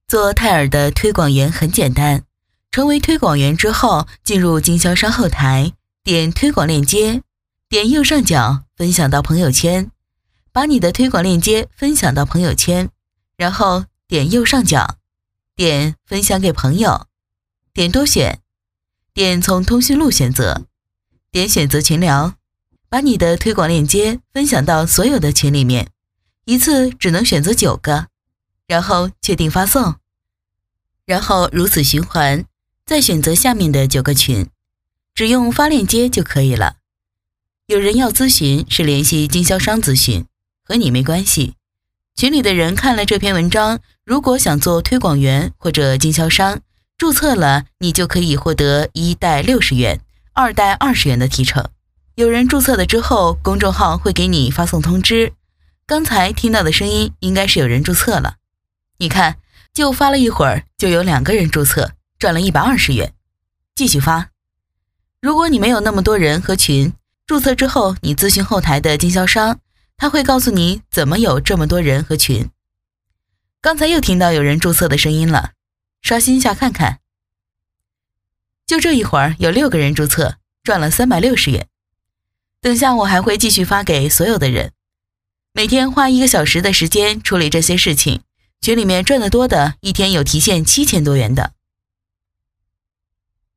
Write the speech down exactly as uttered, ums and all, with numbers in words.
做泰尔的推广员很简单，成为推广员之后，进入经销商后台，点推广链接，点右上角分享到朋友圈，把你的推广链接分享到朋友圈，然后点右上角，点分享给朋友，点多选，点从通讯录选择，点选择群聊，把你的推广链接分享到所有的群里面，一次只能选择九个，然后确定发送，然后如此循环，再选择下面的九个群，只用发链接就可以了。有人要咨询是联系经销商咨询，和你没关系。群里的人看了这篇文章，如果想做推广员或者经销商，注册了你就可以获得一代六十元，二代二十元的提成。有人注册了之后，公众号会给你发送通知。刚才听到的声音应该是有人注册了。你看，就发了一会儿，就有两个人注册，赚了一百二十元。继续发。如果你没有那么多人和群，注册之后你咨询后台的经销商，他会告诉你怎么有这么多人和群。刚才又听到有人注册的声音了，刷新一下看看。就这一会儿有六个人注册，赚了三百六十元。等下我还会继续发给所有的人。每天花一个小时的时间处理这些事情，群里面赚得多的，一天有提现七千多元的。